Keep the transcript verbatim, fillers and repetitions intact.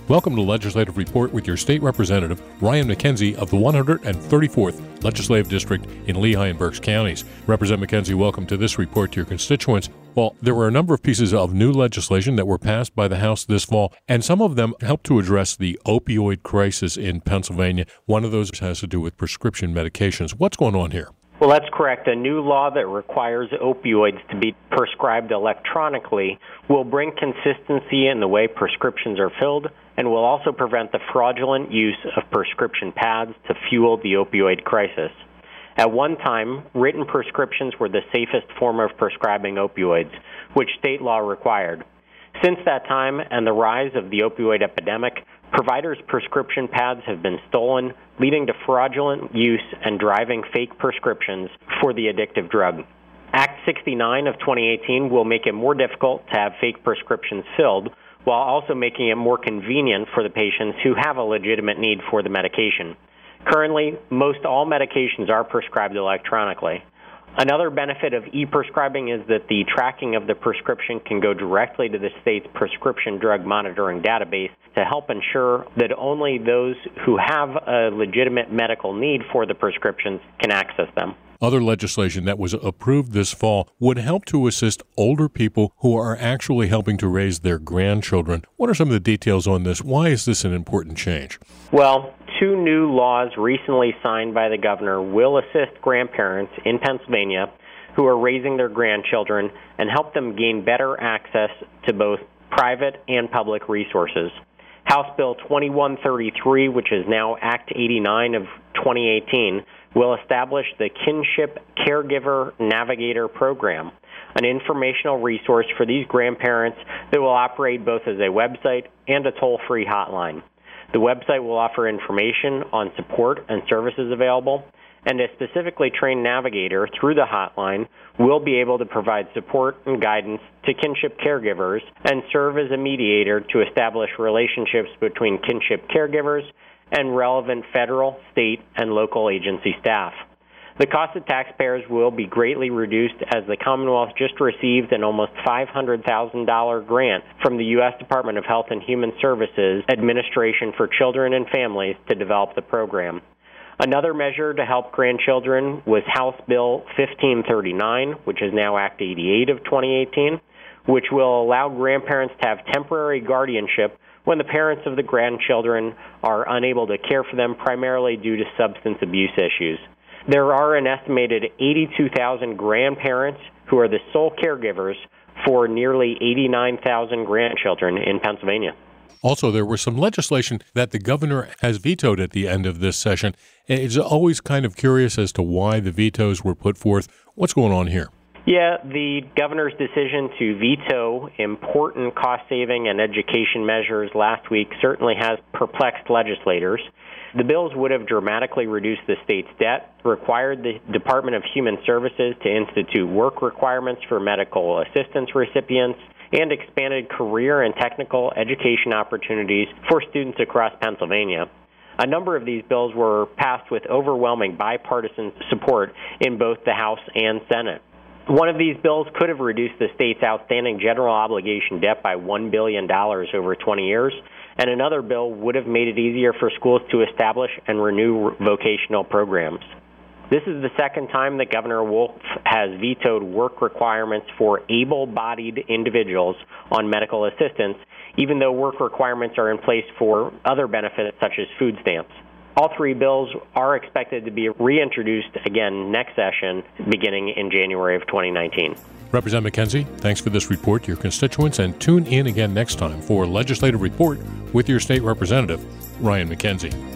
Welcome to Legislative Report with your State Representative, Ryan McKenzie of the one hundred thirty-fourth Legislative District in Lehigh and Berks counties. Representative McKenzie, welcome to this report to your constituents. Well, there were a number of pieces of new legislation that were passed by the House this fall, and some of them help to address the opioid crisis in Pennsylvania. One of those has to do with prescription medications. What's going on here? Well, that's correct. A new law that requires opioids to be prescribed electronically will bring consistency in the way prescriptions are filled and will also prevent the fraudulent use of prescription pads to fuel the opioid crisis. At one time, written prescriptions were the safest form of prescribing opioids, which state law required. Since that time and the rise of the opioid epidemic, providers' prescription pads have been stolen, leading to fraudulent use and driving fake prescriptions for the addictive drug. Act sixty-nine of twenty eighteen will make it more difficult to have fake prescriptions filled, while also making it more convenient for the patients who have a legitimate need for the medication. Currently, most all medications are prescribed electronically. Another benefit of e-prescribing is that the tracking of the prescription can go directly to the state's prescription drug monitoring database to help ensure that only those who have a legitimate medical need for the prescriptions can access them. Other legislation that was approved this fall would help to assist older people who are actually helping to raise their grandchildren. What are some of the details on this? Why is this an important change? Well, two new laws recently signed by the governor will assist grandparents in Pennsylvania who are raising their grandchildren and help them gain better access to both private and public resources. House Bill twenty-one thirty-three, which is now Act eighty-nine of twenty eighteen, will establish the Kinship Caregiver Navigator Program, an informational resource for these grandparents that will operate both as a website and a toll-free hotline. The website will offer information on support and services available, and a specifically trained navigator through the hotline will be able to provide support and guidance to kinship caregivers and serve as a mediator to establish relationships between kinship caregivers and relevant federal, state, and local agency staff. The cost to taxpayers will be greatly reduced as the Commonwealth just received an almost five hundred thousand dollars grant from the U S Department of Health and Human Services Administration for Children and Families to develop the program. Another measure to help grandchildren was House Bill fifteen thirty-nine, which is now Act eighty-eight of twenty eighteen, which will allow grandparents to have temporary guardianship when the parents of the grandchildren are unable to care for them primarily due to substance abuse issues. There are an estimated eighty-two thousand grandparents who are the sole caregivers for nearly eighty-nine thousand grandchildren in Pennsylvania. Also, there was some legislation that the governor has vetoed at the end of this session. It's always kind of curious as to why the vetoes were put forth. What's going on here? Yeah, the governor's decision to veto important cost-saving and education measures last week certainly has perplexed legislators. The bills would have dramatically reduced the state's debt, required the Department of Human Services to institute work requirements for medical assistance recipients, and expanded career and technical education opportunities for students across Pennsylvania. A number of these bills were passed with overwhelming bipartisan support in both the House and Senate. One of these bills could have reduced the state's outstanding general obligation debt by one billion dollars over twenty years, and another bill would have made it easier for schools to establish and renew vocational programs. This is the second time that Governor Wolf has vetoed work requirements for able-bodied individuals on medical assistance, even though work requirements are in place for other benefits such as food stamps. All three bills are expected to be reintroduced again next session, beginning in January of twenty nineteen. Representative McKenzie, thanks for this report to your constituents, and tune in again next time for Legislative Report with your state representative, Ryan McKenzie.